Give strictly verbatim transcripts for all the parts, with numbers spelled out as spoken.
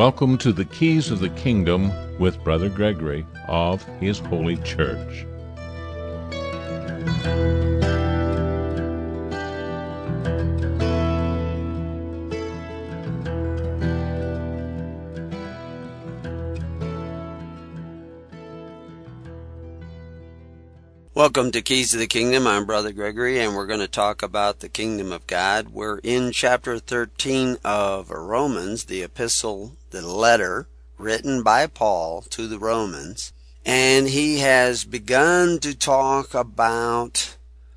Welcome to the Keys of the Kingdom with Brother Gregory of His Holy Church. Welcome to Keys of the Kingdom. I'm Brother Gregory, and we're going to talk about the Kingdom of God. We're in chapter thirteen of Romans, the epistle, the letter written by Paul to the Romans. And he has begun to talk about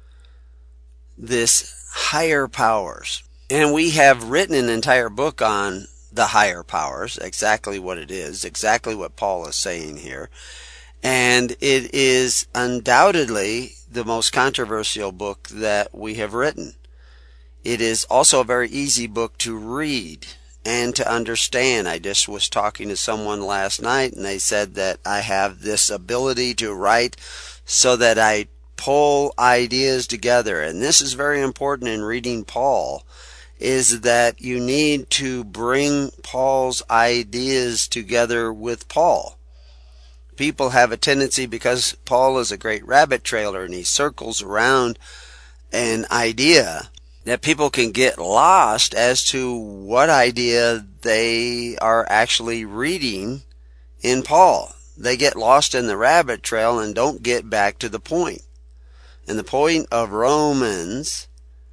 this higher powers. And we have written an entire book on the higher powers, exactly what it is, exactly what Paul is saying here. And it is undoubtedly the most controversial book that we have written. It is also a very easy book to read and to understand. I just was talking to someone last night, and they said that I have this ability to write so that I pull ideas together. And this is very important in reading Paul, is that you need to bring Paul's ideas together with Paul. People have a tendency, because Paul is a great rabbit trailer and he circles around an idea, that people can get lost as to what idea they are actually reading in Paul. They get lost in the rabbit trail and don't get back to the point. And the point of Romans,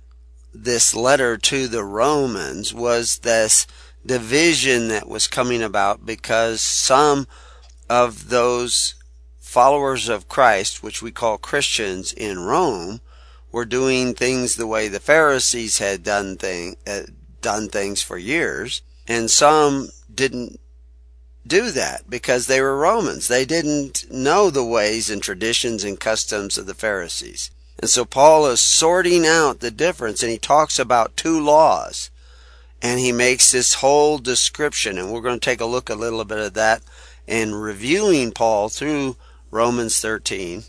this letter to the Romans, was this division that was coming about because some of those followers of Christ, which we call Christians in Rome, were doing things the way the Pharisees had done thing, uh, done things for years, and some didn't do that because they were Romans. They didn't know the ways and traditions and customs of the Pharisees. And so Paul is sorting out the difference, and he talks about two laws, and he makes this whole description, and we're going to take a look a little bit of that and reviewing Paul through Romans thirteen.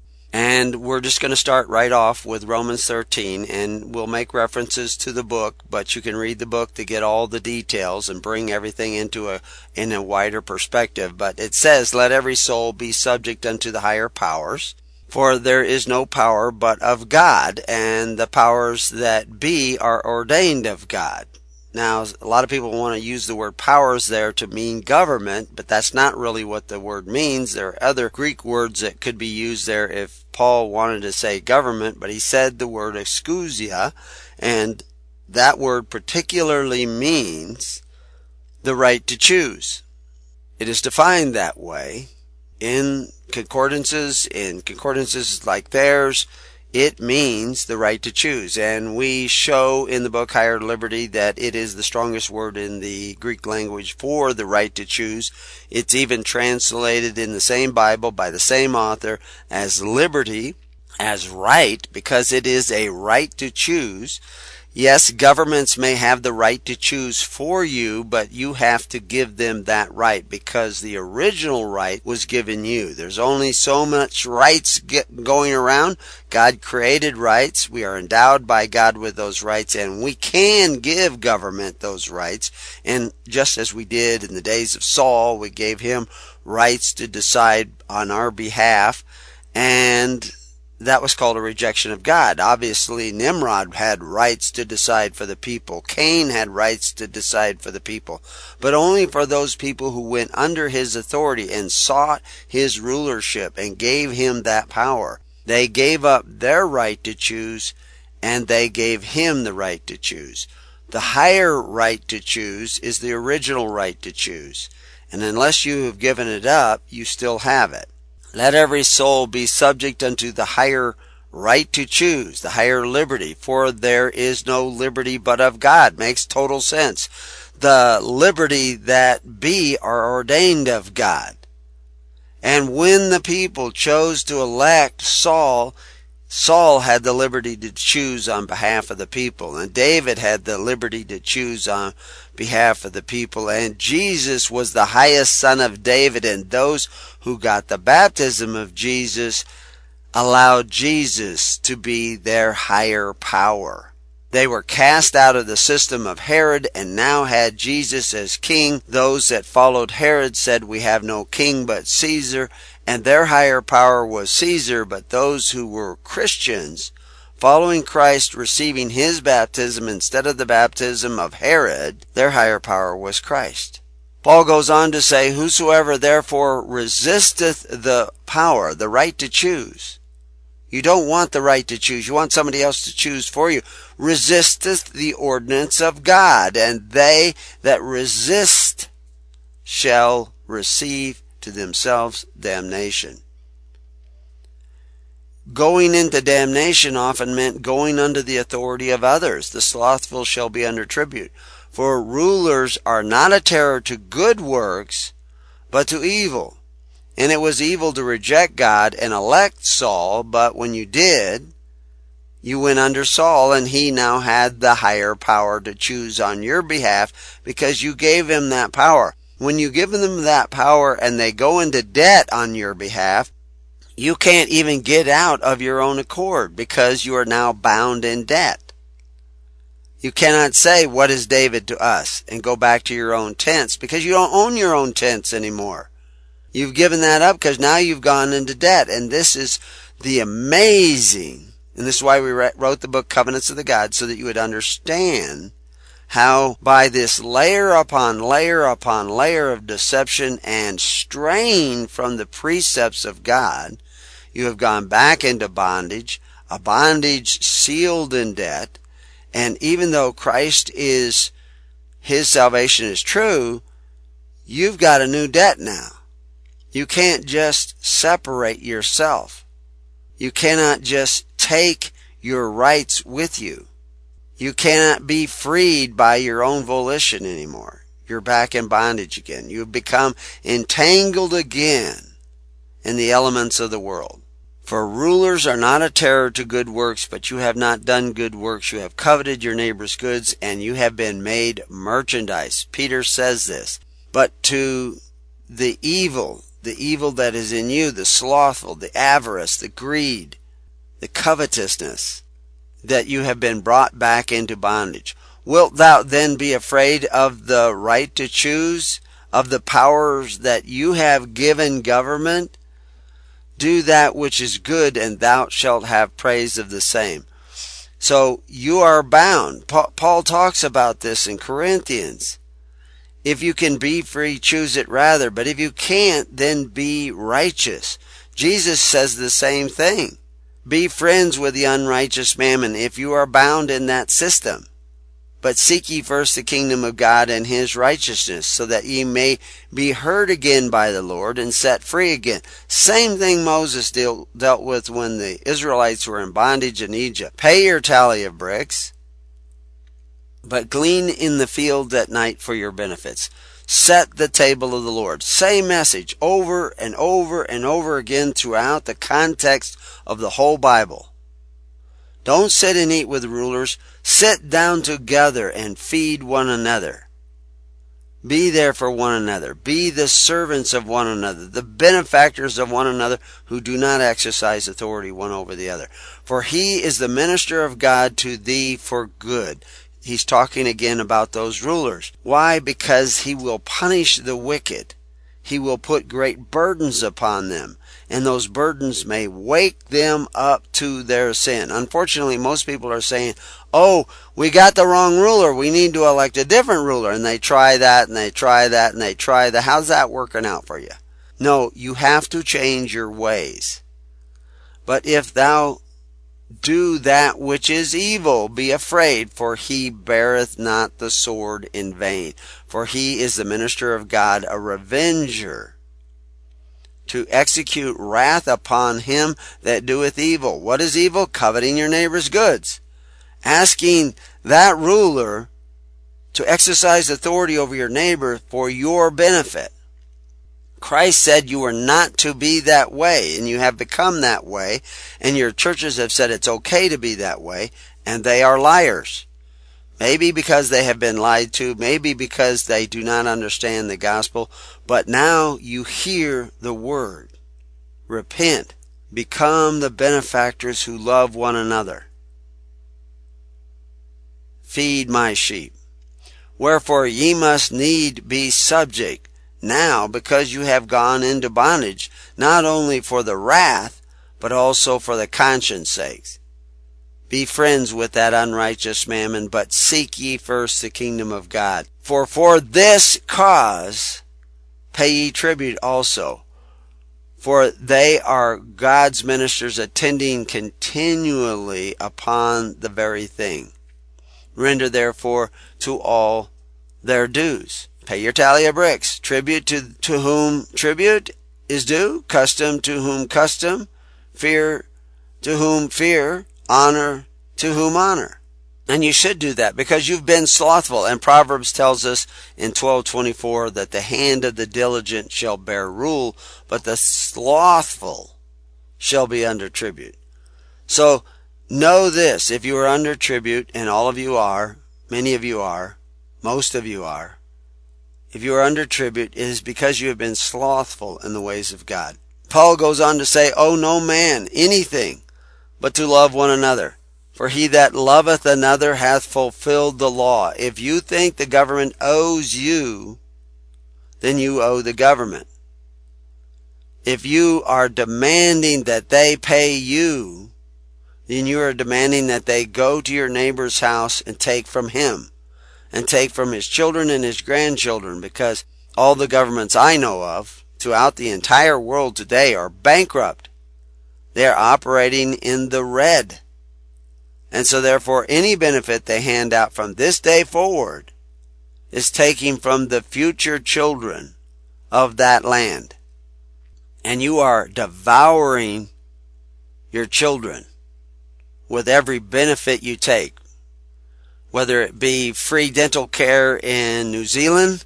And we're just going to start right off with Romans thirteen, and we'll make references to the book, but you can read the book to get all the details and bring everything into a in a wider perspective. But it says, "Let every soul be subject unto the higher powers, for there is no power but of God, and the powers that be are ordained of God." Now, a lot of people want to use the word powers there to mean government, but that's not really what the word means. There are other Greek words that could be used there if Paul wanted to say government, but he said the word exousia, and that word particularly means the right to choose. It is defined that way in concordances, in concordances like theirs. It means the right to choose, and we show in the book Higher Liberty that it is the strongest word in the Greek language for the right to choose. It's even translated in the same Bible by the same author as liberty, as right, because it is a right to choose. Yes, governments may have the right to choose for you, but you have to give them that right because the original right was given you. There's only so much rights get going around. God created rights. We are endowed by God with those rights, and we can give government those rights. And just as we did in the days of Saul, we gave him rights to decide on our behalf, and that was called a rejection of God. Obviously, Nimrod had rights to decide for the people. Cain had rights to decide for the people, but only for those people who went under his authority and sought his rulership and gave him that power. They gave up their right to choose, and they gave him the right to choose. The higher right to choose is the original right to choose, and unless you have given it up, you still have it. Let every soul be subject unto the higher right to choose, the higher liberty, for there is no liberty but of God. Makes total sense. The liberty that be are ordained of God. And when the people chose to elect Saul, Saul had the liberty to choose on behalf of the people, and David had the liberty to choose on behalf of the people, and Jesus was the highest son of David, and those who got the baptism of Jesus allowed Jesus to be their higher power. They were cast out of the system of Herod and now had Jesus as king. Those that followed Herod said, "We have no king but Caesar," and their higher power was Caesar. But those who were Christians, following Christ, receiving his baptism instead of the baptism of Herod, their higher power was Christ. Paul goes on to say, "Whosoever therefore resisteth the power," the right to choose. You don't want the right to choose. You want somebody else to choose for you. "Resisteth the ordinance of God, and they that resist shall receive to themselves damnation." Going into damnation often meant going under the authority of others. "The slothful shall be under tribute." For rulers are not a terror to good works, but to evil. And it was evil to reject God and elect Saul, but when you did, you went under Saul, and he now had the higher power to choose on your behalf because you gave him that power. When you give them that power and they go into debt on your behalf, you can't even get out of your own accord because you are now bound in debt. You cannot say, "What is David to us?" and go back to your own tents because you don't own your own tents anymore. You've given that up because now you've gone into debt. And this is the amazing, and this is why we wrote the book Covenants of the Gods, so that you would understand how by this layer upon layer upon layer of deception and strain from the precepts of God, you have gone back into bondage, a bondage sealed in debt. And even though Christ is, his salvation is true, you've got a new debt now. You can't just separate yourself. You cannot just take your rights with you. You cannot be freed by your own volition anymore. You're back in bondage again. You've become entangled again in the elements of the world. For rulers are not a terror to good works, but you have not done good works. You have coveted your neighbor's goods, and you have been made merchandise. Peter says this. But to the evil, the evil that is in you, the slothful, the avarice, the greed, the covetousness, that you have been brought back into bondage. Wilt thou then be afraid of the right to choose, of the powers that you have given government? Do that which is good, and thou shalt have praise of the same. So you are bound. Paul talks about this in Corinthians. If you can be free, choose it rather. But if you can't, then be righteous. Jesus says the same thing. Be friends with the unrighteous mammon if you are bound in that system. But seek ye first the kingdom of God and his righteousness, so that ye may be heard again by the Lord and set free again. Same thing Moses deal, dealt with when the Israelites were in bondage in Egypt. Pay your tally of bricks, but glean in the field at night for your benefits. Set the table of the Lord. Same message over and over and over again throughout the context of the whole Bible. Don't sit and eat with rulers. Sit down together and feed one another. Be there for one another. Be the servants of one another, the benefactors of one another, who do not exercise authority one over the other. For he is the minister of God to thee for good. He's talking again about those rulers. Why? Because he will punish the wicked. He will put great burdens upon them, and those burdens may wake them up to their sin. Unfortunately, most people are saying, "Oh, we got the wrong ruler. We need to elect a different ruler." And they try that, and they try that, and they try that. How's that working out for you? No, you have to change your ways. But if thou do that which is evil, be afraid, for he beareth not the sword in vain. For he is the minister of God, a revenger, to execute wrath upon him that doeth evil. What is evil? Coveting your neighbor's goods. Asking that ruler to exercise authority over your neighbor for your benefit. Christ said you are not to be that way, and you have become that way, and your churches have said it's okay to be that way, and they are liars. Maybe because they have been lied to, maybe because they do not understand the gospel, but now you hear the word. Repent. Become the benefactors who love one another. feed my sheep. Wherefore ye must need be subject now, because you have gone into bondage, not only for the wrath, but also for the conscience sakes. Be friends with that unrighteous mammon, but seek ye first the kingdom of God. For for this cause pay ye tribute also, for they are God's ministers, attending continually upon the very thing. Render therefore to all their dues. Pay your tally of bricks. Tribute to, to whom tribute is due, custom to whom custom, fear to whom fear, honor to whom honor. And you should do that because you've been slothful. And Proverbs tells us in twelve twenty-four that the hand of the diligent shall bear rule, but the slothful shall be under tribute. So know this, if you are under tribute, and all of you are, many of you are, most of you are, if you are under tribute, it is because you have been slothful in the ways of God. Paul goes on to say, owe no man anything but to love one another. For he that loveth another hath fulfilled the law. If you think the government owes you, then you owe the government. If you are demanding that they pay you, then you are demanding that they go to your neighbor's house and take from him, and take from his children and his grandchildren, because all the governments I know of throughout the entire world today are bankrupt. They are operating in the red. And so therefore any benefit they hand out from this day forward is taking from the future children of that land. And you are devouring your children with every benefit you take, whether it be free dental care in New Zealand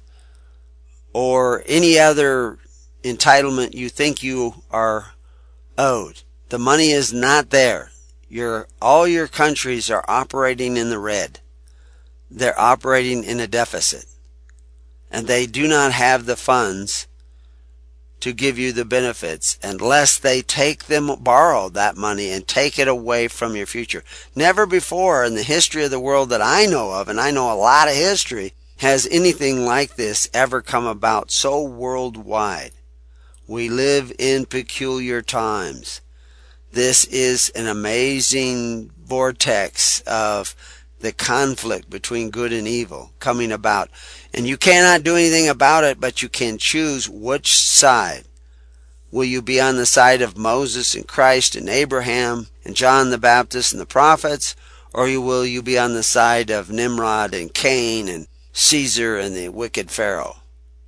or any other entitlement you think you are owed. The money is not there. Your, all your countries are operating in the red. They're operating in a deficit. And they do not have the funds to give you the benefits unless they take them, borrow that money and take it away from your future. Never before in the history of the world that I know of, and I know a lot of history, has anything like this ever come about so worldwide. We live in peculiar times. This is an amazing vortex of the conflict between good and evil coming about. And you cannot do anything about it, but you can choose which side. Will you be on the side of Moses and Christ and Abraham and John the Baptist and the prophets? Or will you be on the side of Nimrod and Cain and Caesar and the wicked Pharaoh?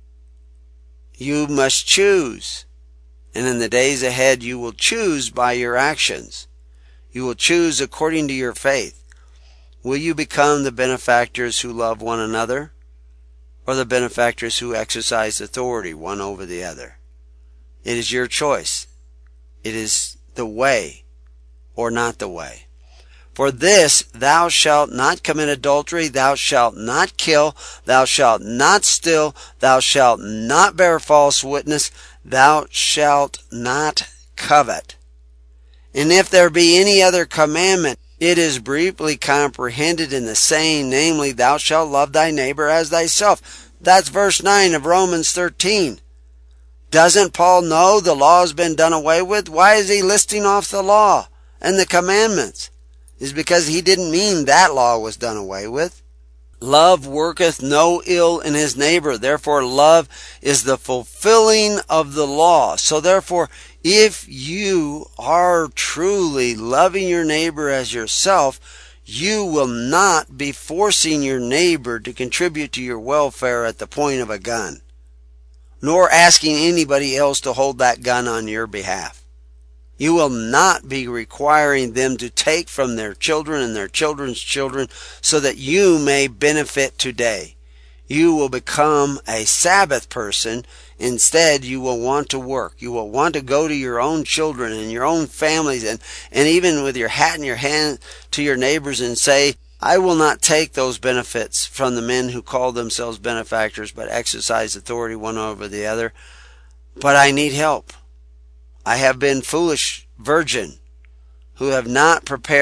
You must choose. And in the days ahead you will choose by your actions. You will choose according to your faith. Will you become the benefactors who love one another, or the benefactors who exercise authority one over the other? It is your choice. It is the way or not the way. For this, thou shalt not commit adultery, thou shalt not kill, thou shalt not steal, thou shalt not bear false witness, thou shalt not covet. And if there be any other commandment, it is briefly comprehended in the saying, namely, thou shalt love thy neighbor as thyself. That's verse nine of Romans thirteen. Doesn't Paul know the law has been done away with? Why is he listing off the law and the commandments? It's because he didn't mean that law was done away with. Love worketh no ill in his neighbor. Therefore, love is the fulfilling of the law. So therefore, if you are truly loving your neighbor as yourself, you will not be forcing your neighbor to contribute to your welfare at the point of a gun, nor asking anybody else to hold that gun on your behalf. You will not be requiring them to take from their children and their children's children so that you may benefit today. You will become a Sabbath person. Instead, you will want to work. You will want to go to your own children and your own families, and, and even with your hat in your hand to your neighbors and say, I will not take those benefits from the men who call themselves benefactors but exercise authority one over the other. But I need help. I have been foolish virgin who have not prepared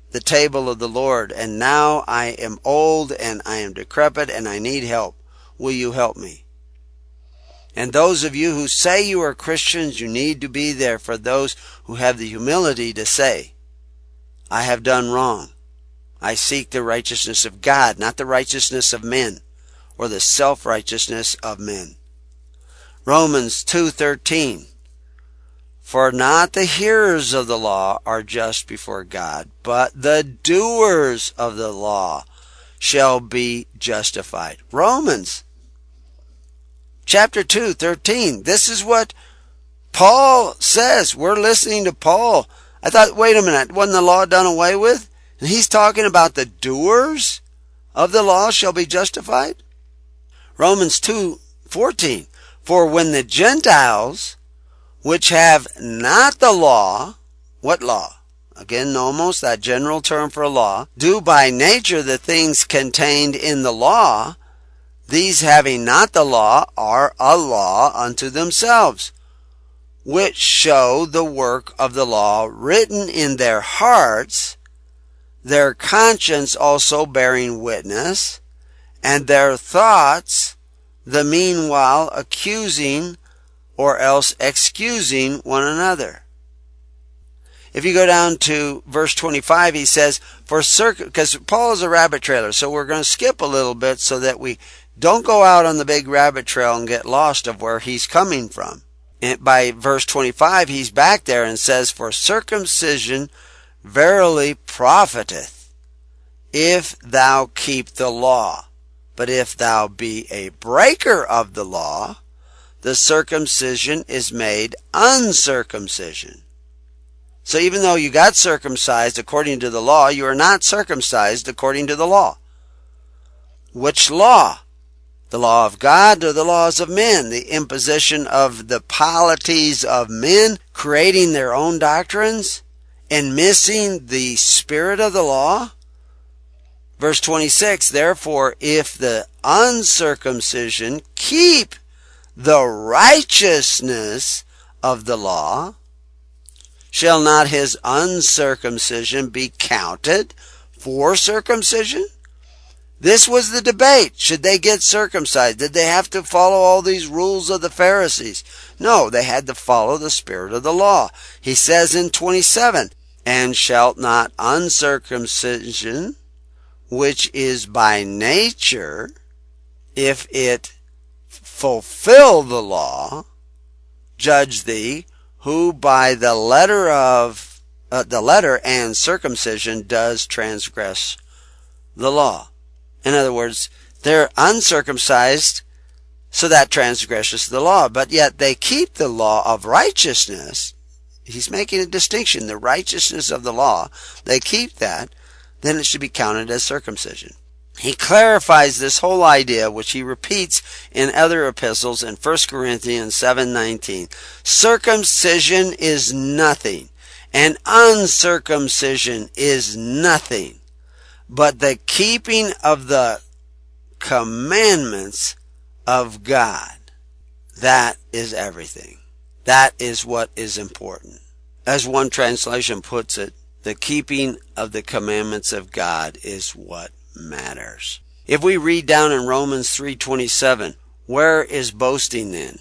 the table of the Lord, and now I am old and I am decrepit and I need help. Will you help me? And those of you who say you are Christians, you need to be there for those who have the humility to say, I have done wrong. I seek the righteousness of God, not the righteousness of men or the self-righteousness of men. Romans two thirteen. For not the hearers of the law are just before God, but the doers of the law shall be justified. Romans chapter two thirteen. This is what Paul says. We're listening to Paul. I thought, wait a minute, wasn't the law done away with? And he's talking about the doers of the law shall be justified. Romans two fourteen. For when the Gentiles, which have not the law, what law? Again, nomos, that general term for a law, do by nature the things contained in the law, these having not the law are a law unto themselves, which show the work of the law written in their hearts, their conscience also bearing witness, and their thoughts the meanwhile accusing or else excusing one another. If you go down to verse twenty-five, he says, for circ, because Paul is a rabbit trailer, so we're going to skip a little bit so that we don't go out on the big rabbit trail and get lost of where he's coming from. And by verse twenty-five, he's back there and says, for circumcision verily profiteth, if thou keep the law. But if thou be a breaker of the law, the circumcision is made uncircumcision. So even though you got circumcised according to the law, you are not circumcised according to the law. Which law? The law of God or the laws of men? The imposition of the polities of men, creating their own doctrines and missing the spirit of the law? Verse twenty-six, therefore, if the uncircumcision keep the righteousness of the law, shall not his uncircumcision be counted for circumcision? This was the debate. Should they get circumcised? Did they have to follow all these rules of the Pharisees? No, they had to follow the spirit of the law. He says in twenty-seven, and shalt not uncircumcision, which is by nature, if it fulfill the law, judge thee, who by the letter of uh, the letter and circumcision does transgress the law. In other words, they're uncircumcised, so that transgresses the law, but yet they keep the law of righteousness. He's making a distinction. The righteousness of the law, they keep that, then it should be counted as circumcision. He clarifies this whole idea, which he repeats in other epistles in First Corinthians seven nineteen. Circumcision is nothing, and uncircumcision is nothing, but the keeping of the commandments of God. That is everything. That is what is important. As one translation puts it, the keeping of the commandments of God is what matters. If we read down in Romans three twenty-seven, where is boasting then?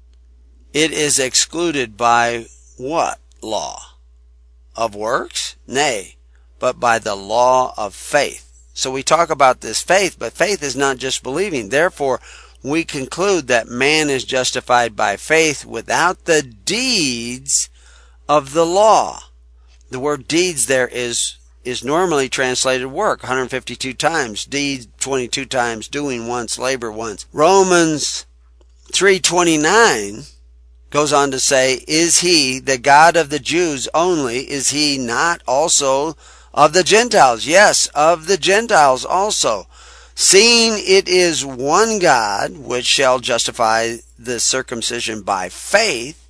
It is excluded by what law? Of works? Nay, but by the law of faith. So we talk about this faith, but faith is not just believing. Therefore, we conclude that man is justified by faith without the deeds of the law. The word deeds there is is normally translated work, one hundred fifty-two times. Deed, twenty-two times. Doing once, labor once. Romans three twenty-nine goes on to say, is he the God of the Jews only? Is he not also of the Gentiles? Yes, of the Gentiles also. Seeing it is one God, which shall justify the circumcision by faith,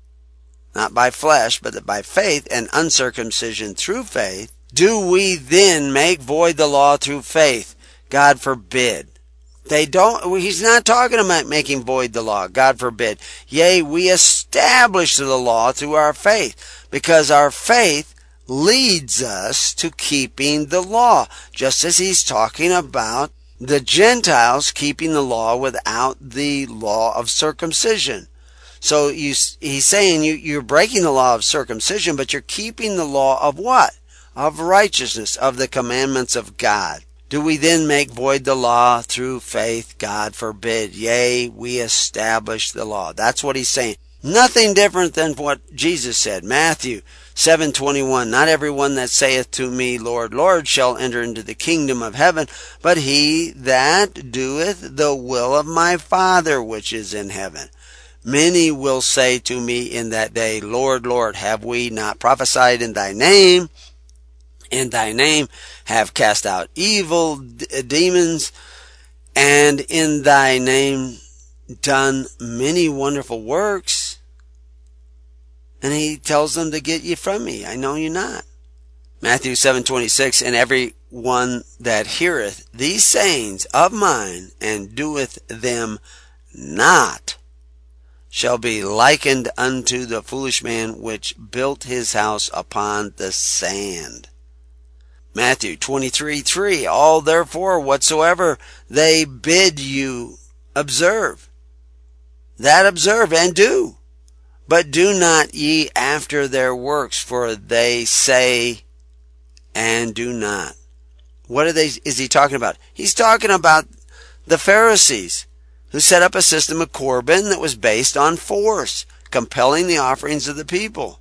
not by flesh, but by faith, and uncircumcision through faith, do we then make void the law through faith? God forbid. They don't, he's not talking about making void the law. God forbid. Yea, we establish the law through our faith, because our faith leads us to keeping the law, just as he's talking about the Gentiles keeping the law without the law of circumcision. So you, he's saying you, you're breaking the law of circumcision, but you're keeping the law of what? Of righteousness, of the commandments of God. Do we then make void the law through faith? God forbid. Yea, we establish the law. That's what he's saying. Nothing different than what Jesus said. Matthew seven twenty-one. Not everyone that saith to me, Lord, Lord, shall enter into the kingdom of heaven, but he that doeth the will of my Father which is in heaven. Many will say to me in that day, Lord, Lord, have we not prophesied in thy name? In thy name have cast out evil d- demons, and in thy name done many wonderful works. And he tells them to get ye from me. I know you not. Matthew seven twenty-six. And every one that heareth these sayings of mine and doeth them not shall be likened unto the foolish man which built his house upon the sand. Matthew twenty-three three. All therefore whatsoever they bid you observe, that observe and do. But do not ye after their works, for they say and do not. What are they, is he talking about? He's talking about the Pharisees, who set up a system of Corban that was based on force, compelling the offerings of the people,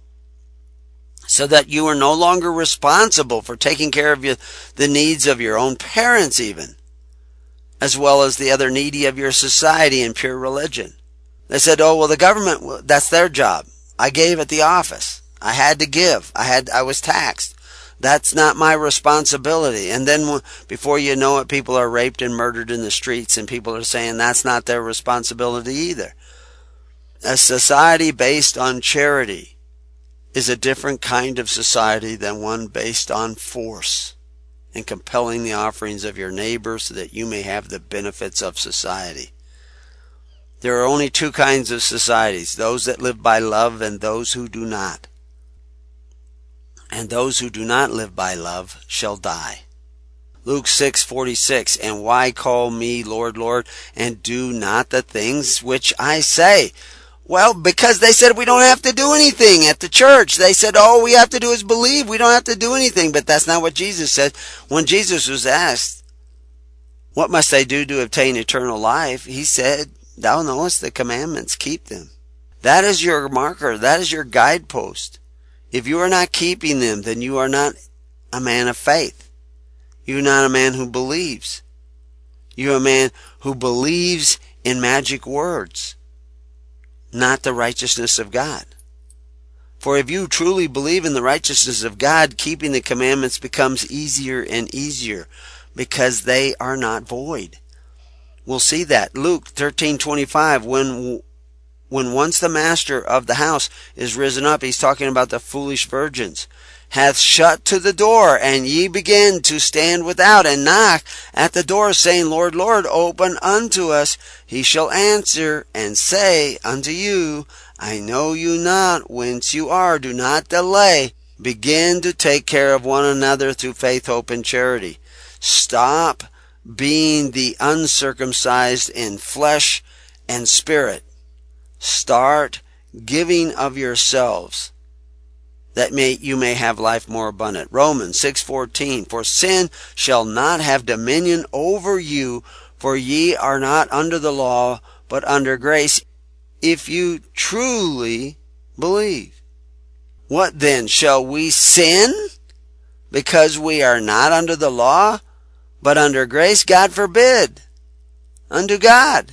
so that you are no longer responsible for taking care of your, the needs of your own parents even, as well as the other needy of your society and pure religion. They said, oh, well, the government, that's their job. I gave at the office. I had to give. I had, I was taxed. That's not my responsibility. And then before you know it, people are raped and murdered in the streets, and people are saying that's not their responsibility either. A society based on charity is a different kind of society than one based on force and compelling the offerings of your neighbor so that you may have the benefits of society. There are only two kinds of societies, those that live by love and those who do not. And those who do not live by love shall die. Luke six forty-six. And why call me Lord, Lord, and do not the things which I say? Well, because they said we don't have to do anything at the church. They said all we have to do is believe. We don't have to do anything. But that's not what Jesus said. When Jesus was asked, what must I do to obtain eternal life? He said, thou knowest the commandments, keep them. That is your marker. That is your guidepost. If you are not keeping them, then you are not a man of faith. You are not a man who believes. You are a man who believes in magic words, not the righteousness of God. For if you truly believe in the righteousness of God, keeping the commandments becomes easier and easier because they are not void. We'll see that. Luke thirteen twenty-five, when when once the master of the house is risen up, he's talking about the foolish virgins, hath shut to the door, and ye begin to stand without and knock at the door, saying, Lord, Lord, open unto us. He shall answer and say unto you, I know you not whence you are. Do not delay. Begin to take care of one another through faith, hope, and charity. Stop being the uncircumcised in flesh and spirit. Start giving of yourselves, that may you may have life more abundant. Romans six fourteen. For sin shall not have dominion over you, for ye are not under the law, but under grace, if you truly believe. What then? Shall we sin because we are not under the law, but under grace? God forbid. Unto God.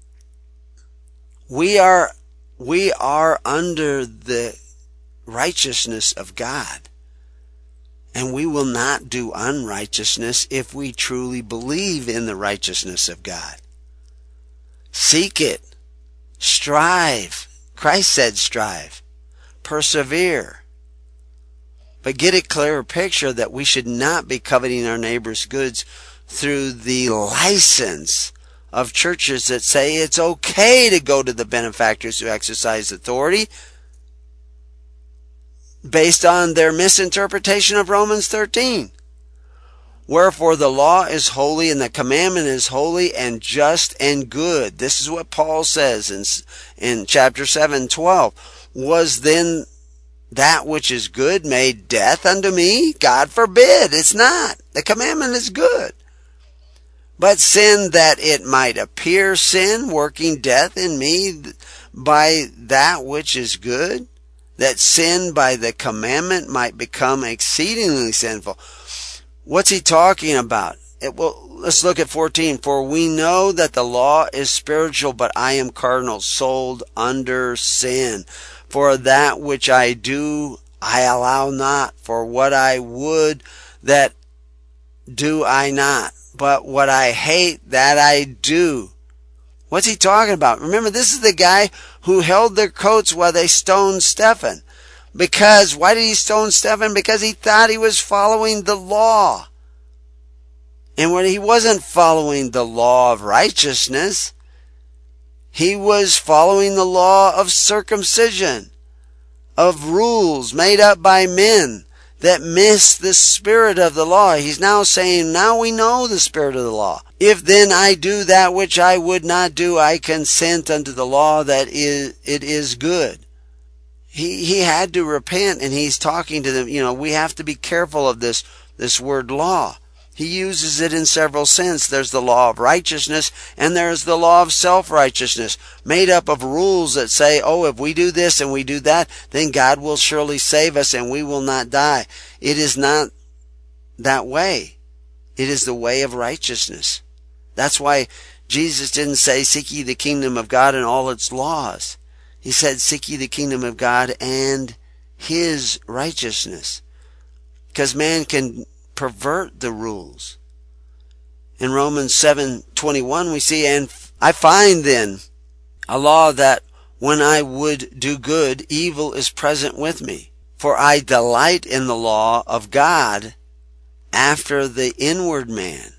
We are, we are under the righteousness of God. And we will not do unrighteousness if we truly believe in the righteousness of God. Seek it. Strive. Christ said strive. Persevere. But get a clearer picture that we should not be coveting our neighbor's goods through the license of churches that say it's okay to go to the benefactors who exercise authority. based on their misinterpretation of Romans thirteen. Wherefore the law is holy, and the commandment is holy and just and good. This is what Paul says in, in chapter seven, twelve. Was then that which is good made death unto me? God forbid. It's not. The commandment is good. But sin, that it might appear sin, working death in me by that which is good, that sin by the commandment might become exceedingly sinful. What's he talking about? It, well, let's look at fourteen. For we know that the law is spiritual, but I am carnal, sold under sin. For that which I do, I allow not. For what I would, that do I not. But what I hate, that I do. What's he talking about? Remember, this is the guy who held their coats while they stoned Stephen. Because, why did he stone Stephen? Because he thought he was following the law. And when he wasn't following the law of righteousness, he was following the law of circumcision, of rules made up by men that miss the spirit of the law. He's now saying, now we know the spirit of the law. If then I do that which I would not do, I consent unto the law that is, it is good. He, he had to repent, and he's talking to them. You know, we have to be careful of this, this word law. He uses it in several senses. There's the law of righteousness, and there's the law of self-righteousness, made up of rules that say, oh, if we do this and we do that, then God will surely save us and we will not die. It is not that way. It is the way of righteousness. That's why Jesus didn't say, seek ye the kingdom of God and all its laws. He said, seek ye the kingdom of God and his righteousness. Because man can pervert the rules. In Romans seven twenty-one we see, and I find then a law that when I would do good, evil is present with me. For I delight in the law of God after the inward man.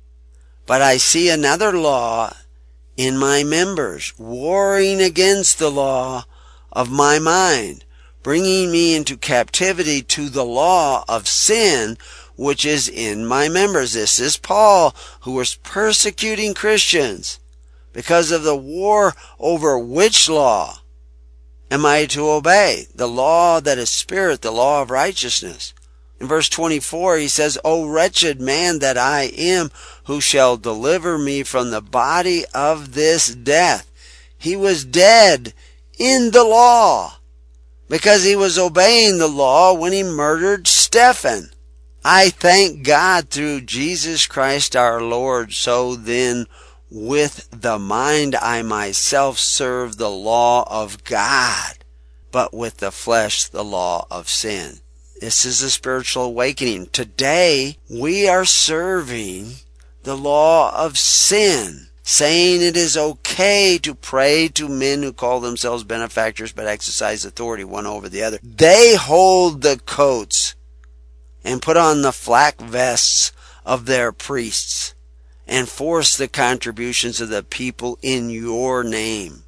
But I see another law in my members, warring against the law of my mind, bringing me into captivity to the law of sin, which is in my members. This is Paul, who was persecuting Christians because of the war over which law am I to obey? The law that is spirit, the law of righteousness. In verse twenty-four, he says, O wretched man that I am, who shall deliver me from the body of this death? He was dead in the law because he was obeying the law when he murdered Stephen. I thank God through Jesus Christ our Lord. So then, with the mind I myself serve the law of God, but with the flesh the law of sin. This is a spiritual awakening. Today, we are serving the law of sin, saying it is okay to pray to men who call themselves benefactors but exercise authority one over the other. They hold the coats and put on the flak vests of their priests and force the contributions of the people in your name.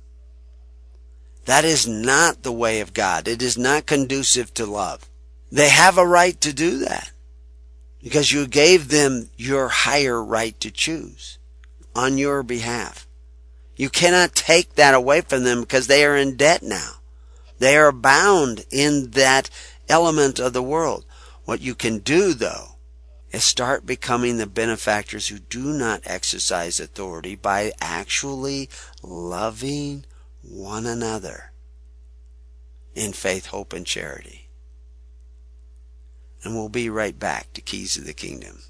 That is not the way of God. It is not conducive to love. They have a right to do that because you gave them your higher right to choose on your behalf. You cannot take that away from them because they are in debt now. They are bound in that element of the world. What you can do, though, is start becoming the benefactors who do not exercise authority by actually loving one another in faith, hope, and charity. And we'll be right back to Keys of the Kingdom.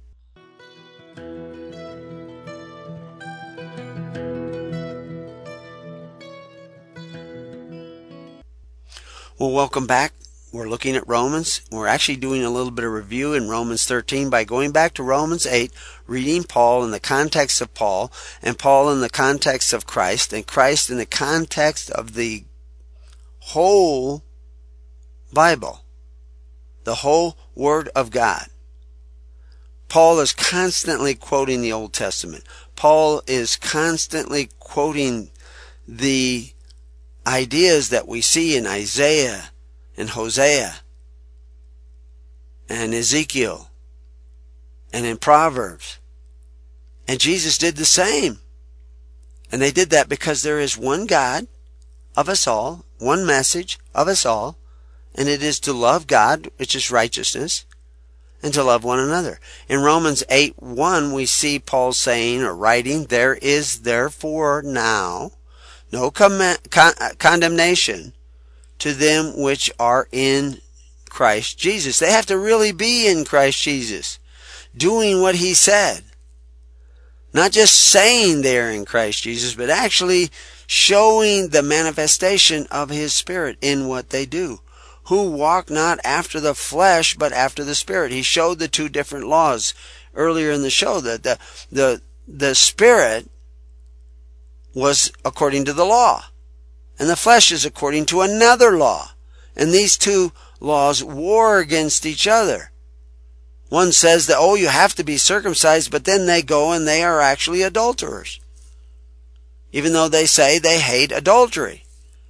Well, welcome back. We're looking at Romans. We're actually doing a little bit of review in Romans thirteen by going back to Romans eight, reading Paul in the context of Paul, and Paul in the context of Christ, and Christ in the context of the whole Bible, the whole Word of God. Paul is constantly quoting the Old Testament. Paul is constantly quoting the ideas that we see in Isaiah, and Hosea and Ezekiel and in Proverbs. And Jesus did the same. And they did that because there is one God of us all, one message of us all, and it is to love God, which is righteousness, and to love one another. In Romans eight one, we see Paul saying or writing, there is therefore now no com- con- condemnation to them which are in Christ Jesus. They have to really be in Christ Jesus, doing what he said. Not just saying they're in Christ Jesus, but actually showing the manifestation of his Spirit in what they do. Who walk not after the flesh, but after the Spirit. He showed the two different laws earlier in the show, that the, the, the Spirit was according to the law, and the flesh is according to another law. And these two laws war against each other. One says that, oh, you have to be circumcised, but then they go and they are actually adulterers, even though they say they hate adultery.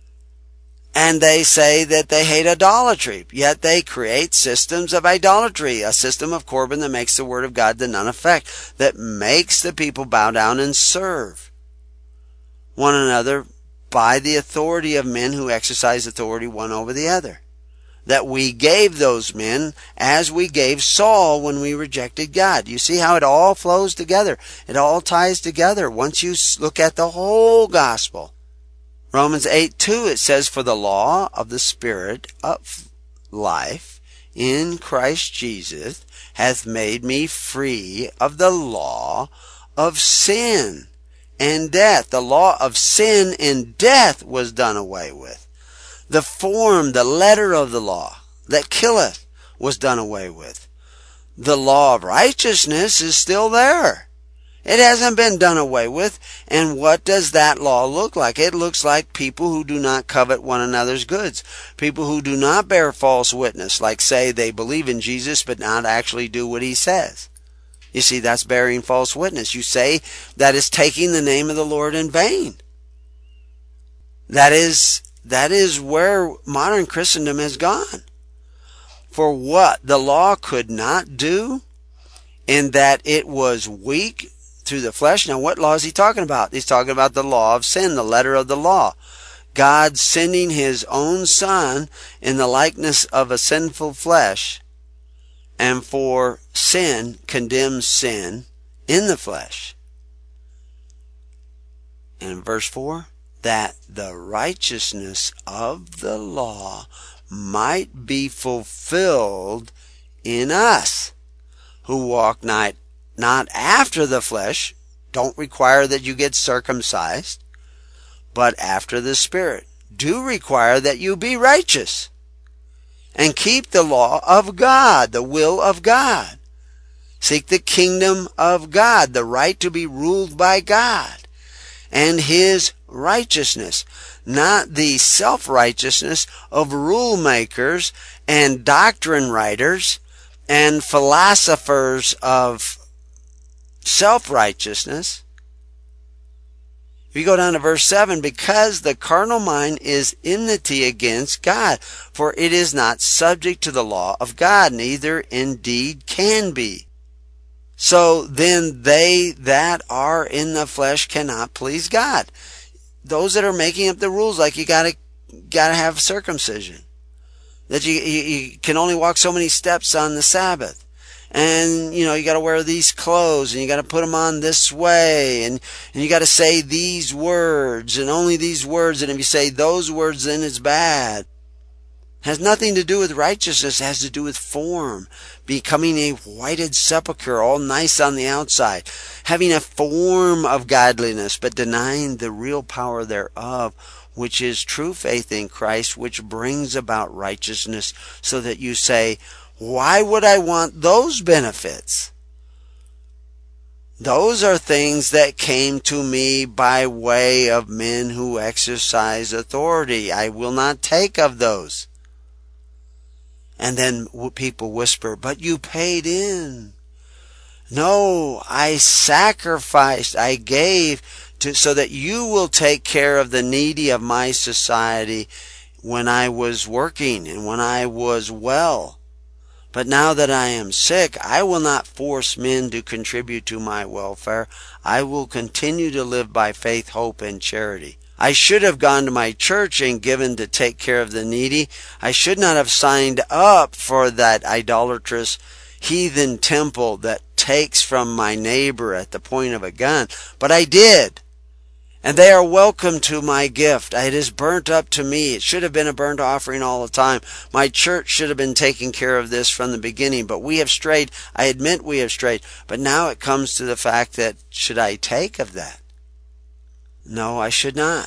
And they say that they hate idolatry, yet they create systems of idolatry, a system of Corban that makes the word of God to none effect, that makes the people bow down and serve one another by the authority of men who exercise authority one over the other. That we gave those men as we gave Saul when we rejected God. You see how it all flows together. It all ties together once you look at the whole gospel. Romans eight two, it says, for the law of the Spirit of life in Christ Jesus hath made me free of the law of sin and death. The law of sin and death was done away with. The form, the letter of the law that killeth was done away with. The law of righteousness is still there. It hasn't been done away with. And what does that law look like? It looks like people who do not covet one another's goods. People who do not bear false witness, like say they believe in Jesus but not actually do what he says. You see, that's bearing false witness. You say that is taking the name of the Lord in vain. That is, that is where modern Christendom has gone. For what the law could not do, in that it was weak through the flesh. Now, what law is he talking about? He's talking about the law of sin, the letter of the law. God sending his own Son in the likeness of a sinful flesh, and for sin condemns sin in the flesh. And in verse four, that the righteousness of the law might be fulfilled in us, who walk not, not after the flesh, don't require that you get circumcised, but after the Spirit. Do require that you be righteous and keep the law of God, the will of God. Seek the kingdom of God, the right to be ruled by God and his righteousness, not the self-righteousness of rule makers and doctrine writers and philosophers of self-righteousness. If you go down to verse seven, because the carnal mind is enmity against God, for it is not subject to the law of God, neither indeed can be. So then they that are in the flesh cannot please God. Those that are making up the rules, like you gotta, gotta have circumcision. That you, you, you can only walk so many steps on the Sabbath. And, you know, you got to wear these clothes, and you got to put them on this way, and, and you got to say these words, and only these words, and if you say those words, then it's bad. It has nothing to do with righteousness. It has to do with form. Becoming a whited sepulchre, all nice on the outside. Having a form of godliness, but denying the real power thereof, which is true faith in Christ, which brings about righteousness, so that you say, why would I want those benefits? Those are things that came to me by way of men who exercise authority. I will not take of those. And then people whisper, but you paid in. No, I sacrificed, I gave to, so that you will take care of the needy of my society when I was working and when I was well. But now that I am sick, I will not force men to contribute to my welfare. I will continue to live by faith, hope, and charity. I should have gone to my church and given to take care of the needy. I should not have signed up for that idolatrous heathen temple that takes from my neighbor at the point of a gun. But I did. And they are welcome to my gift. It is burnt up to me. It should have been a burnt offering all the time. My church should have been taking care of this from the beginning. But we have strayed. I admit we have strayed. But now it comes to the fact that, should I take of that? No, I should not.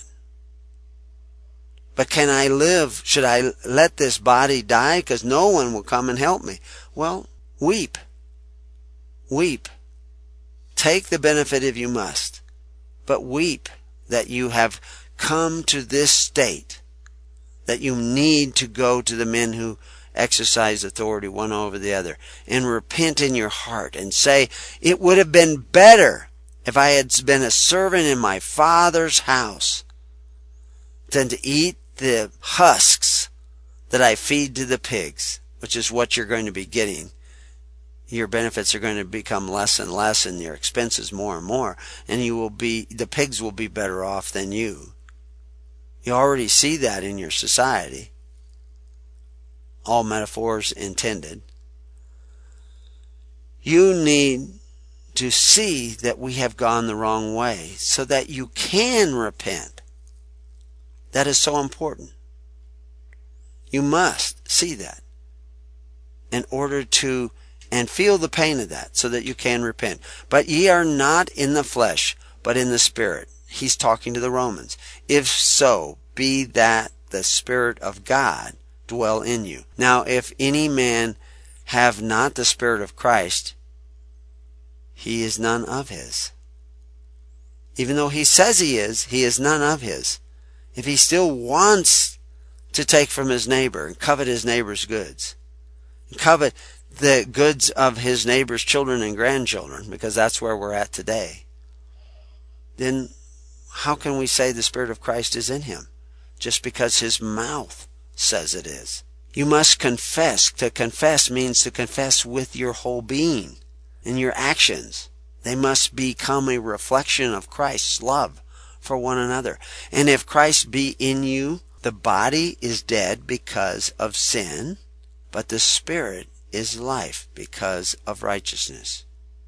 But can I live? Should I let this body die? Because no one will come and help me. Well, weep. Weep. Take the benefit if you must. But weep that you have come to this state, that you need to go to the men who exercise authority one over the other, and repent in your heart and say, it would have been better if I had been a servant in my Father's house than to eat the husks that I feed to the pigs, which is what you're going to be getting. Your benefits are going to become less and less and your expenses more and more, and you will be, the pigs will be better off than you. You already see that in your society. All metaphors intended. You need to see that we have gone the wrong way so that you can repent. That is so important. You must see that in order to, and feel the pain of that so that you can repent. But ye are not in the flesh, but in the Spirit. He's talking to the Romans. If so, be that the Spirit of God dwell in you. Now, if any man have not the Spirit of Christ, he is none of his. Even though he says he is, he is none of his. If he still wants to take from his neighbor and covet his neighbor's goods, and covet the goods of his neighbor's children and grandchildren, because that's where we're at today, then how can we say the Spirit of Christ is in him? Just because his mouth says it is. You must confess. To confess means to confess with your whole being and your actions. They must become a reflection of Christ's love for one another. And if Christ be in you, the body is dead because of sin, but the Spirit is life because of righteousness.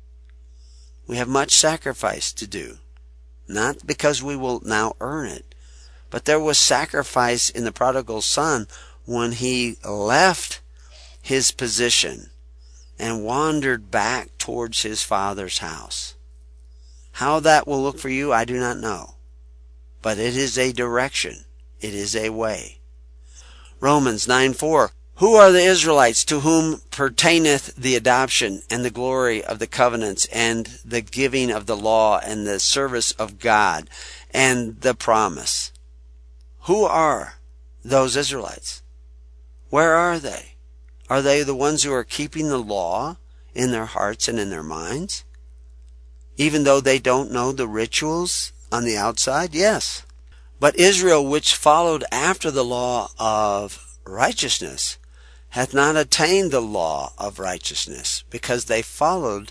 We have much sacrifice to do, not because we will now earn it, but there was sacrifice in the prodigal son when he left his position and wandered back towards his father's house. How that will look for you, I do not know. But it is a direction. It is a way. Romans nine four. Who are the Israelites to whom pertaineth the adoption and the glory of the covenants and the giving of the law and the service of God and the promise? Who are those Israelites? Where are they? Are they the ones who are keeping the law in their hearts and in their minds, even though they don't know the rituals on the outside? Yes. But Israel, which followed after the law of righteousness, hath not attained the law of righteousness, because they followed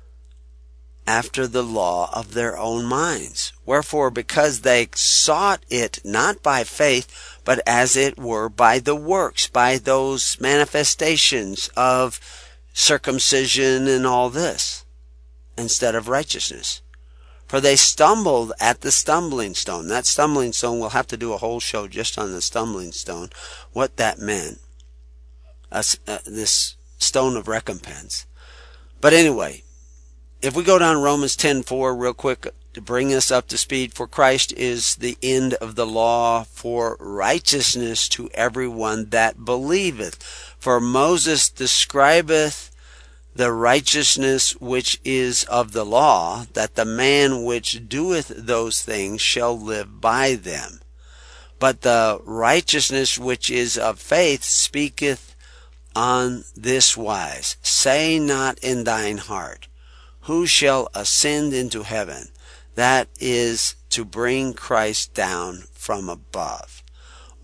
after the law of their own minds. Wherefore, because they sought it not by faith, but as it were by the works, by those manifestations of circumcision and all this, instead of righteousness. For they stumbled at the stumbling stone. That stumbling stone, we'll have to do a whole show just on the stumbling stone, what that meant. Uh, uh, this stone of recompense. But anyway, if we go down Romans ten four real quick to bring us up to speed, for Christ is the end of the law for righteousness to everyone that believeth. For Moses describeth the righteousness which is of the law, that the man which doeth those things shall live by them. But the righteousness which is of faith speaketh on this wise, say not in thine heart, who shall ascend into heaven? That is to bring Christ down from above.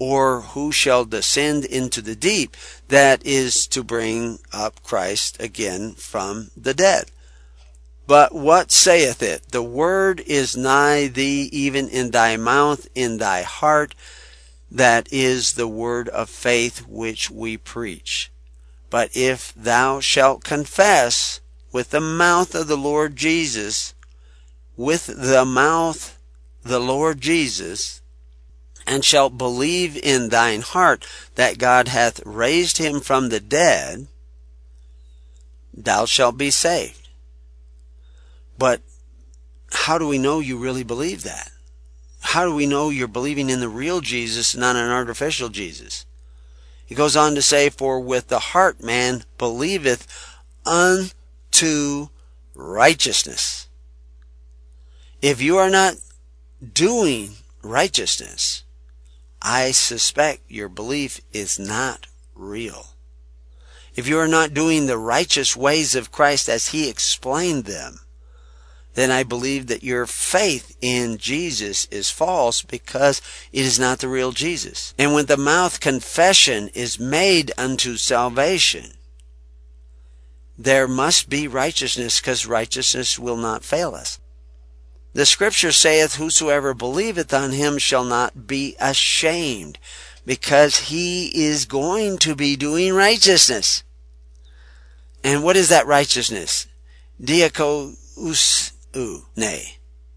or who shall descend into the deep? That is to bring up Christ again from the dead. But what saith it? The word is nigh thee, even in thy mouth, in thy heart. That is the word of faith which we preach. But if thou shalt confess with the mouth of the Lord Jesus, with the mouth the Lord Jesus, and shalt believe in thine heart that God hath raised him from the dead, thou shalt be saved. But how do we know you really believe that? How do we know you're believing in the real Jesus, not an artificial Jesus? He goes on to say, for with the heart man believeth unto righteousness. If you are not doing righteousness, I suspect your belief is not real. If you are not doing the righteous ways of Christ as he explained them, then I believe that your faith in Jesus is false, because it is not the real Jesus. And when the mouth confession is made unto salvation, there must be righteousness, because righteousness will not fail us. The scripture saith, whosoever believeth on him shall not be ashamed, because he is going to be doing righteousness. And what is that righteousness? Diakous. Ooh, nay.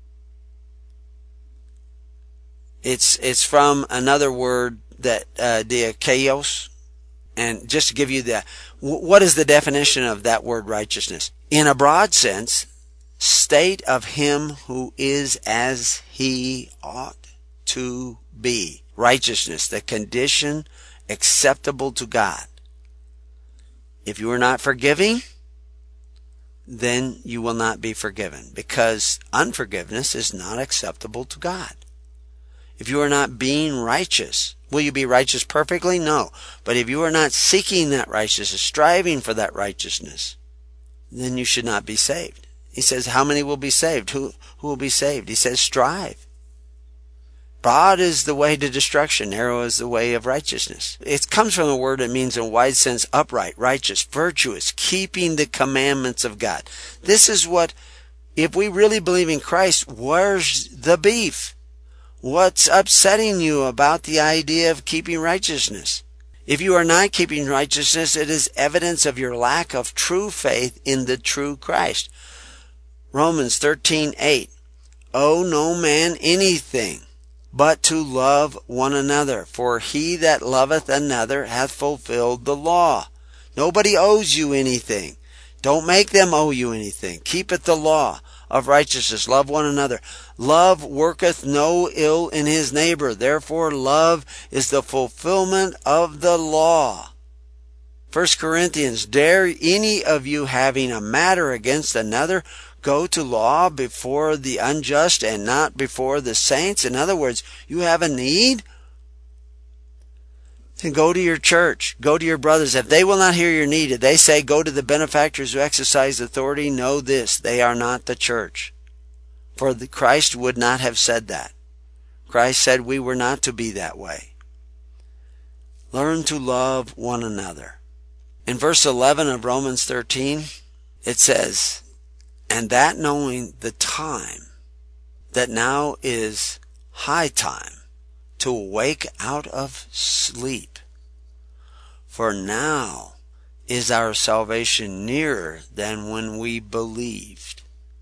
It's it's from another word, that uh, diakaios. And just to give you the, what is the definition of that word righteousness? In a broad sense, state of him who is as he ought to be. Righteousness, the condition acceptable to God. If you are not forgiving, then you will not be forgiven, because unforgiveness is not acceptable to God. If you are not being righteous, will you be righteous perfectly? No. But if you are not seeking that righteousness, striving for that righteousness, then you should not be saved. He says, how many will be saved? Who, who will be saved? He says, strive. Broad is the way to destruction, narrow is the way of righteousness. It comes from a word that means in a wide sense upright, righteous, virtuous, keeping the commandments of God. This is what, if we really believe in Christ, where's the beef? What's upsetting you about the idea of keeping righteousness? If you are not keeping righteousness, it is evidence of your lack of true faith in the true Christ. Romans thirteen eight. Owe no man anything but to love one another, for he that loveth another hath fulfilled the law. Nobody owes you anything. Don't make them owe you anything. Keepeth the law of righteousness. Love one another. Love worketh no ill in his neighbor. Therefore love is the fulfillment of the law. First Corinthians, dare any of you having a matter against another go to law before the unjust and not before the saints? In other words, you have a need? Then go to your church. Go to your brothers. If they will not hear your need, if they say go to the benefactors who exercise authority, know this, they are not the church. For the Christ would not have said that. Christ said we were not to be that way. Learn to love one another. In verse eleven of Romans thirteen, it says, and that knowing the time, that now is high time to awake out of sleep. For now is our salvation nearer than when we believed.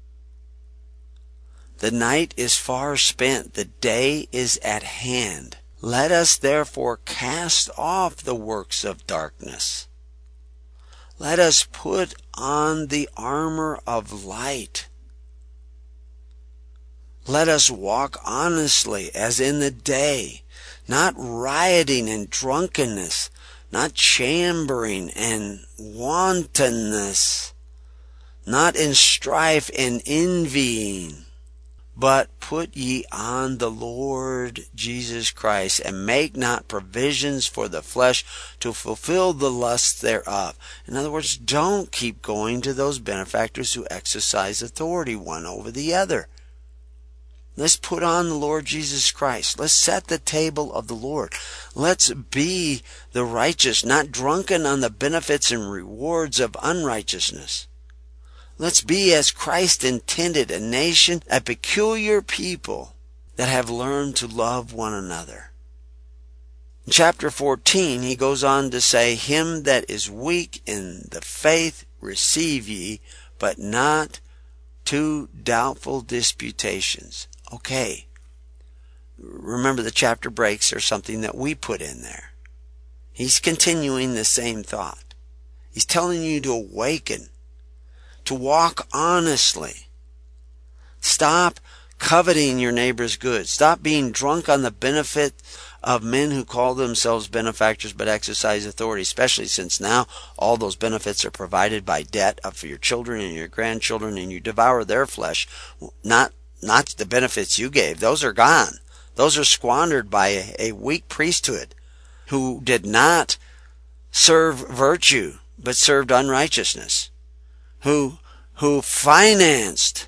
The night is far spent, the day is at hand. Let us therefore cast off the works of darkness. Let us put on the armor of light. Let us walk honestly as in the day, not rioting and drunkenness, not chambering and wantonness, not in strife and envying, but put ye on the Lord Jesus Christ, and make not provisions for the flesh to fulfill the lusts thereof. In other words, don't keep going to those benefactors who exercise authority one over the other. Let's put on the Lord Jesus Christ. Let's set the table of the Lord. Let's be the righteous, not drunken on the benefits and rewards of unrighteousness. Let's be as Christ intended, a nation, a peculiar people that have learned to love one another. In chapter fourteen, he goes on to say, Him that is weak in the faith receive ye, but not to doubtful disputations. Okay. Remember, the chapter breaks are something that we put in there. He's continuing the same thought. He's telling you to awaken, to walk honestly. Stop coveting your neighbor's goods. Stop being drunk on the benefit of men who call themselves benefactors but exercise authority, especially since now all those benefits are provided by debt for your children and your grandchildren, and you devour their flesh, not not the benefits you gave. Those are gone. Those are squandered by a, a weak priesthood who did not serve virtue but served unrighteousness, who who financed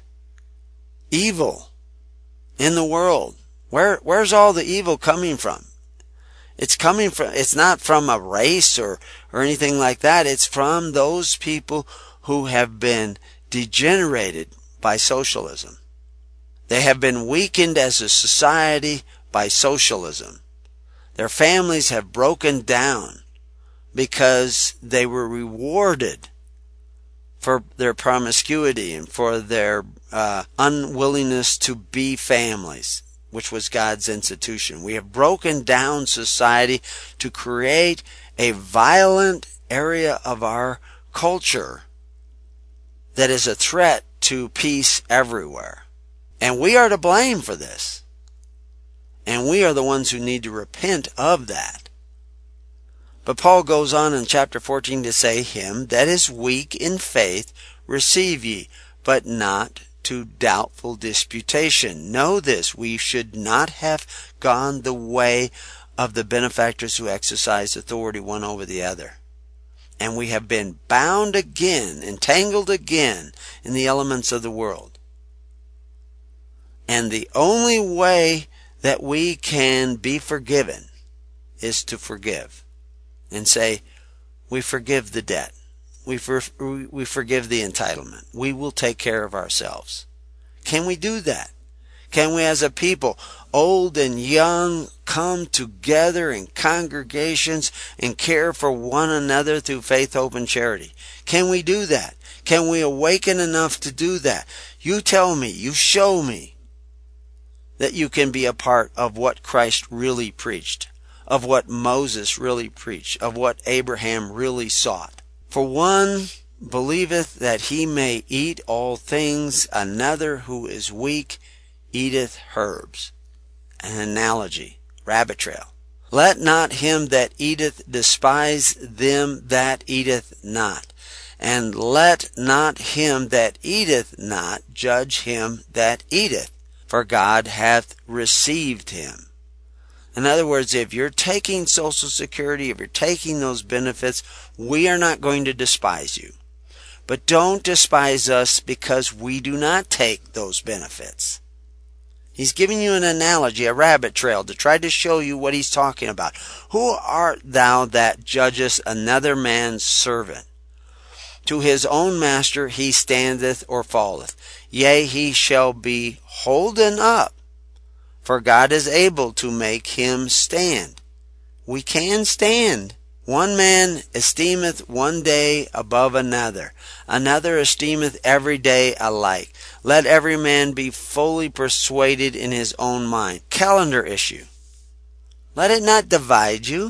evil in the world. Where where's all the evil coming from? It's coming from, it's not from a race or, or anything like that. It's from those people who have been degenerated by socialism. They have been weakened as a society by socialism. Their families have broken down because they were rewarded for their promiscuity and for their uh, unwillingness to be families, which was God's institution. We have broken down society to create a violent area of our culture that is a threat to peace everywhere. And we are to blame for this. And we are the ones who need to repent of that. But Paul goes on in chapter fourteen to say, Him that is weak in faith receive ye, but not to doubtful disputation. Know this, we should not have gone the way of the benefactors who exercise authority one over the other. And we have been bound again, entangled again in the elements of the world. And the only way that we can be forgiven is to forgive. And say, we forgive the debt. We, for, we forgive the entitlement. We will take care of ourselves. Can we do that? Can we as a people, old and young, come together in congregations and care for one another through faith, hope, and charity? Can we do that? Can we awaken enough to do that? You tell me, you show me that you can be a part of what Christ really preached, of what Moses really preached, of what Abraham really sought. For one believeth that he may eat all things, another who is weak eateth herbs. An analogy, rabbit trail. Let not him that eateth despise them that eateth not, and let not him that eateth not judge him that eateth, for God hath received him. In other words, if you're taking Social Security, if you're taking those benefits, we are not going to despise you. But don't despise us because we do not take those benefits. He's giving you an analogy, a rabbit trail, to try to show you what he's talking about. Who art thou that judgest another man's servant? To his own master he standeth or falleth. Yea, he shall be holden up, for God is able to make him stand. We can stand. One man esteemeth one day above another. Another esteemeth every day alike. Let every man be fully persuaded in his own mind. Calendar issue. Let it not divide you.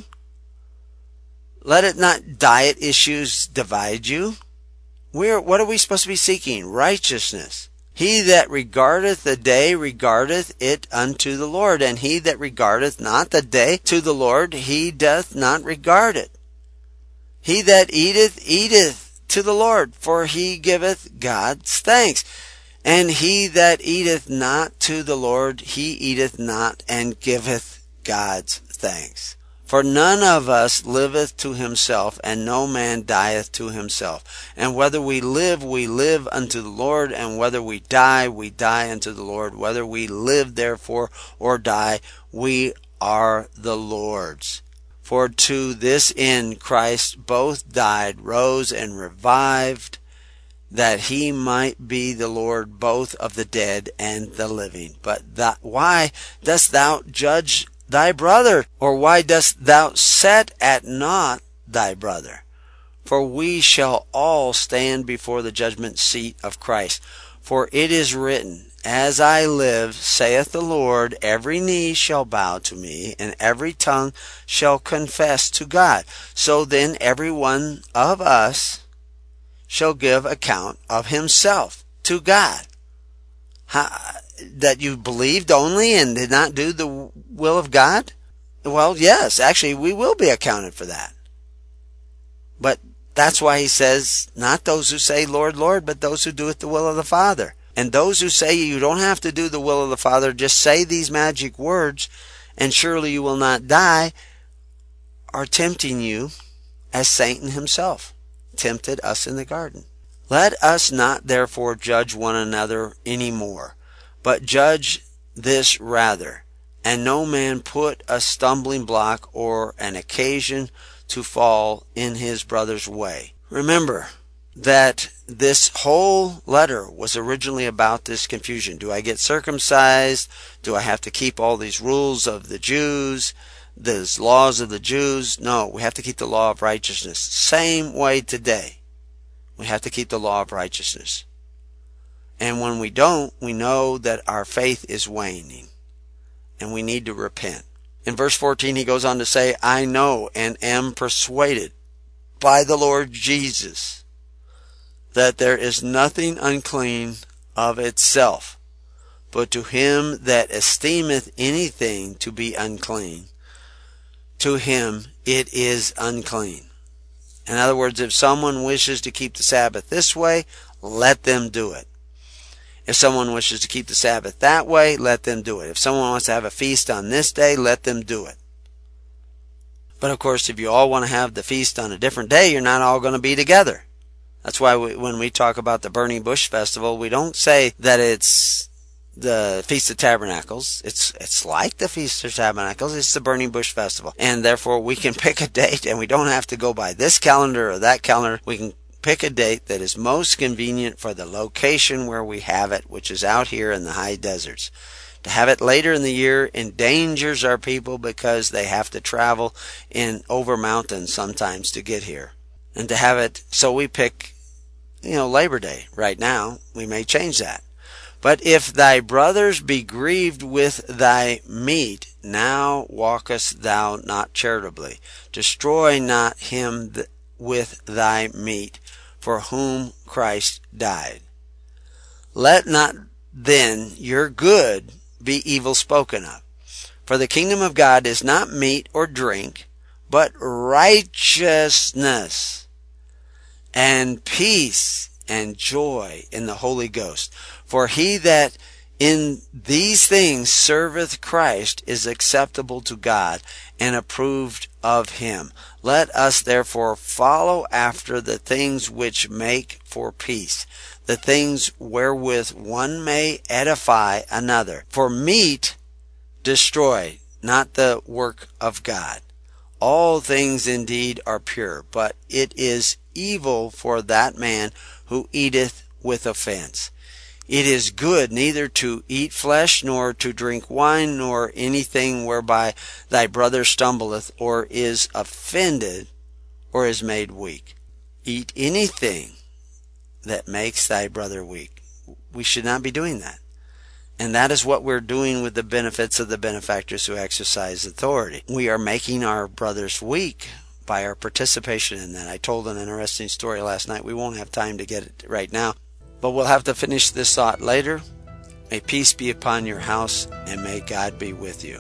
Let it not diet issues divide you. We're, what are we supposed to be seeking? Righteousness. He that regardeth the day regardeth it unto the Lord, and he that regardeth not the day to the Lord, he doth not regard it. He that eateth, eateth to the Lord, for he giveth God's thanks. And he that eateth not to the Lord, he eateth not and giveth God's thanks. For none of us liveth to himself, and no man dieth to himself. And whether we live, we live unto the Lord, and whether we die, we die unto the Lord. Whether we live, therefore, or die, we are the Lord's. For to this end Christ both died, rose, and revived, that he might be the Lord both of the dead and the living. But that, why dost thou judge thy brother? Or why dost thou set at naught thy brother? For we shall all stand before the judgment seat of Christ. For it is written, As I live, saith the Lord, every knee shall bow to me, and every tongue shall confess to God. So then every one of us shall give account of himself to God. How, that you believed only and did not do the will of God? Well, yes, actually we will be accounted for that. But that's why he says, not those who say, Lord, Lord, but those who do it the will of the Father. And those who say you don't have to do the will of the Father, just say these magic words, and surely you will not die, are tempting you as Satan himself tempted us in the garden. Let us not therefore judge one another any more, but judge this rather, and no man put a stumbling block or an occasion to fall in his brother's way. Remember that this whole letter was originally about this confusion. Do I get circumcised? Do I have to keep all these rules of the Jews? These laws of the Jews? No, we have to keep the law of righteousness. Same way today. We have to keep the law of righteousness. And when we don't, we know that our faith is waning. And we need to repent. In verse fourteen, he goes on to say, I know and am persuaded by the Lord Jesus that there is nothing unclean of itself, but to him that esteemeth anything to be unclean, to him it is unclean. In other words, if someone wishes to keep the Sabbath this way, let them do it. If someone wishes to keep the Sabbath that way, let them do it. If someone wants to have a feast on this day, let them do it. But of course, if you all want to have the feast on a different day, you're not all going to be together. That's why we, when we talk about the Burning Bush Festival, we don't say that it's the Feast of Tabernacles. It's it's like the Feast of Tabernacles. It's the Burning Bush Festival. And therefore, we can pick a date, and we don't have to go by this calendar or that calendar. We can pick a date that is most convenient for the location where we have it, which is out here in the high deserts. To have it later in the year endangers our people because they have to travel in over mountains sometimes to get here. And to have it, so we pick, you know, Labor Day right now. We may change that. But if thy brothers be grieved with thy meat, now walkest thou not charitably. Destroy not him th- with thy meat, for whom Christ died. Let not then your good be evil spoken of. For the kingdom of God is not meat or drink, but righteousness and peace and joy in the Holy Ghost. For he that in these things serveth Christ is acceptable to God and approved of him. Let us therefore follow after the things which make for peace, the things wherewith one may edify another. For meat destroy not the work of God. All things indeed are pure, but it is evil for that man who eateth with offense. It is good neither to eat flesh, nor to drink wine, nor anything whereby thy brother stumbleth, or is offended, or is made weak. Eat anything that makes thy brother weak. We should not be doing that. And that is what we're doing with the benefits of the benefactors who exercise authority. We are making our brothers weak by our participation in that. I told an interesting story last night. We won't have time to get it right now, but we'll have to finish this thought later. May peace be upon your house, and may God be with you.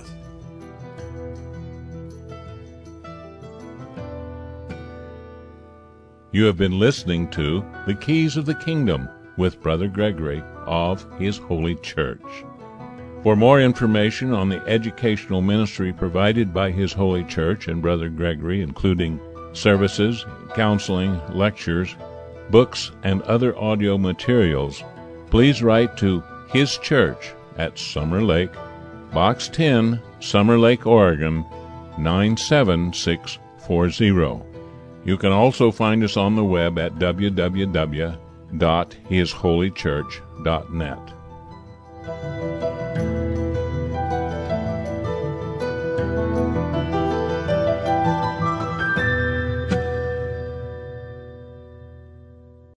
You have been listening to The Keys of the Kingdom with Brother Gregory of His Holy Church. For more information on the educational ministry provided by His Holy Church and Brother Gregory, including services, counseling, lectures, books, and other audio materials, please write to His Church at Summer Lake, Box ten, Summer Lake, Oregon, nine seven six four zero. You can also find us on the web at w w w dot his holy church dot net.